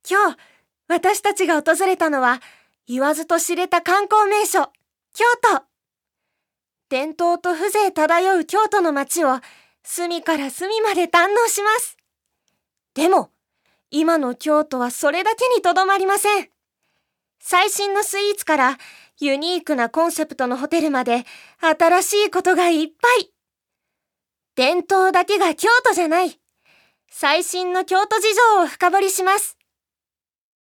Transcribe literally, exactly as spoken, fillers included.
今日、私たちが訪れたのは、言わずと知れた観光名所、京都。伝統と風情漂う京都の街を、隅から隅まで堪能します。でも、今の京都はそれだけにとどまりません。最新のスイーツからユニークなコンセプトのホテルまで新しいことがいっぱい。伝統だけが京都じゃない。最新の京都事情を深掘りします。